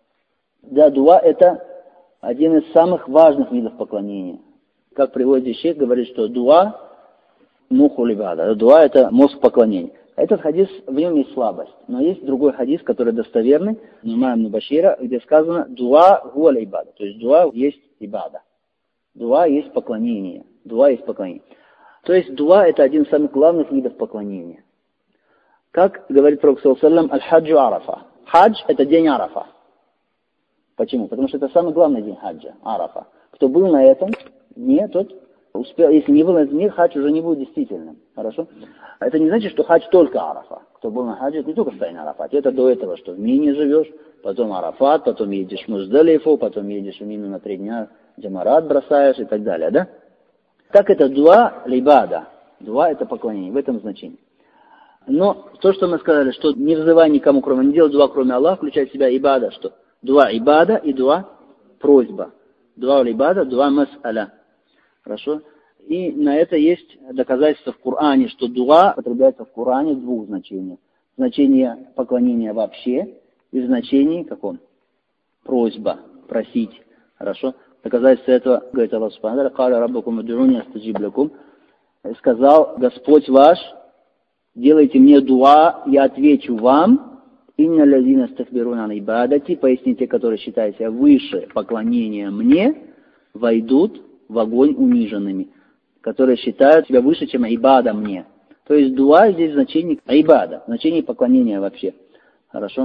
Да, дуа это один из самых важных видов поклонения. Как приводит шейх, говорит, что дуа мухул ибада. Дуа это мозг поклонения. Этот хадис, в нем есть слабость. Но есть другой хадис, который достоверный, Нуман ибн Башира, где сказано дуа гуаль ибада. То есть дуа есть ибада. Дуа есть поклонение. Дуа есть поклонение. То есть дуа это один из самых главных видов поклонения. Как говорит Пророк саллаллаху алейхи ва саллям, аль-хаджу арафа. Хадж это день арафа. Почему? Потому что это самый главный день хаджа, арафа. Кто был на этом дне, тот успел. Если не был на этом дне, хадж уже не будет действительным. Хорошо? Это не значит, что хадж только арафа. Кто был на хаджи, это не только стояние на арафате. Это до этого, что в Мине живешь, потом арафат, потом едешь в Муздалифу, потом едешь в Мину на 3 дня, джамарат бросаешь и так далее, да? Так это дуа либада. Дуа это поклонение, в этом значении. Но то, что мы сказали, что не взывай никому, кроме, не делай дуа, кроме Аллаха, включает в себя ибада, что дуа ибада и дуа просьба. Дуа ибада, дуа мас'аля. Хорошо? И на это есть доказательство в Коране, что дуа употребляется в Коране в двух значениях. Значение поклонения вообще и значение, как он? Просьба, просить. Хорошо? Доказательство этого, говорит Аллах Субхану ва тааля, «Каля раббукум уд'уни астаджиб лакум». Сказал Господь ваш, делайте мне дуа, я отвечу вам. Инна лазина стахбируна ан ибадати, поясните, которые считают себя выше поклонения мне, войдут в огонь униженными, которые считают себя выше, чем ибада мне. То есть дуа здесь значение ибада, значение поклонения вообще. Хорошо?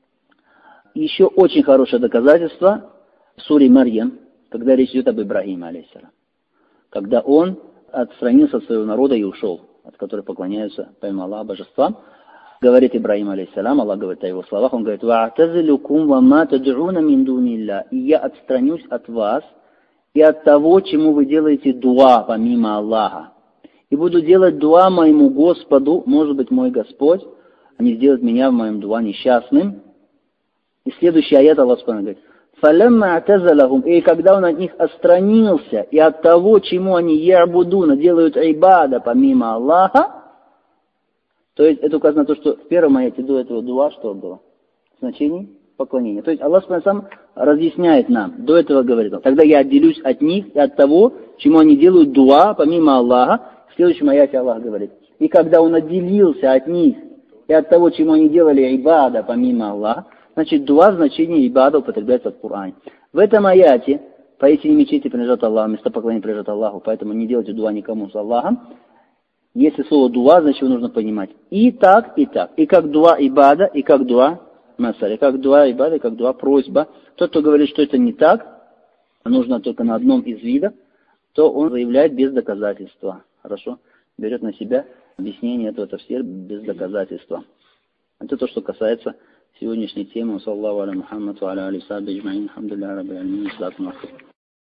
Еще очень хорошее доказательство в суре Марьям, когда речь идет об Ибрахиме, алейхиссалям. Когда он отстранился от своего народа и ушел, от которых поклоняются, помимо Аллаха, божествам. Говорит Ибрахим, алейхиссалям, Аллах говорит о его словах, он говорит, «Ва'тазилюкум ва ма таджуна мин дунилля», и я отстранюсь от вас и от того, чему вы делаете дуа помимо Аллаха. И буду делать дуа моему Господу, может быть, мой Господь, не сделает меня в моем дуа несчастным. И следующий аят Аллах говорит, «Фалямма атазалахум», и когда он от них отстранился, и от того, чему они ябудуна, делают ибада помимо Аллаха, то есть это указано на то, что в первом аяте до этого дуа что было? Значение поклонения. То есть Аллах сам разъясняет нам, до этого говорит, тогда я отделюсь от них и от того, чему они делают дуа помимо Аллаха. В следующем аяте Аллах говорит, и когда он отделился от них и от того, чему они делали ибада помимо Аллаха, значит, дуа в значении ибада употребляется в Коране. В этом аяте, поистине мечети принадлежат Аллаху, место поклонения принадлежат Аллаху, поэтому не делайте дуа никому с Аллахом. Если слово дуа, значит, его нужно понимать и так, и так. И как дуа ибада, и как дуа мас'аля. Как дуа ибада, и как дуа просьба. Тот, кто говорит, что это не так, а нужно только на одном из видов, то он заявляет без доказательства. Хорошо? Берет на себя объяснение этого тafsir без доказательства. Это то, что касается сегодняшней темы. Саллаллаху аля Мухаммад ва аля алейхи ва сахбихи аджмаин. Алхамдулиллахи раббил аламин.